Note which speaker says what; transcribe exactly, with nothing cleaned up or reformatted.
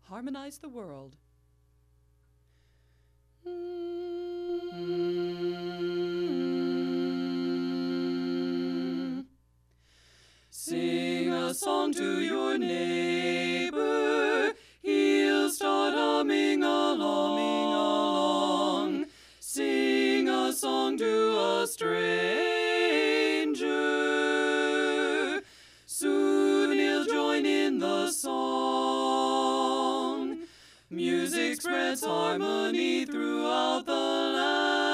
Speaker 1: harmonize the world. Sing a song to your neighbor, he'll start humming along, along. Sing a song to a stranger, soon he'll join in the song. Music spreads harmony throughout the land.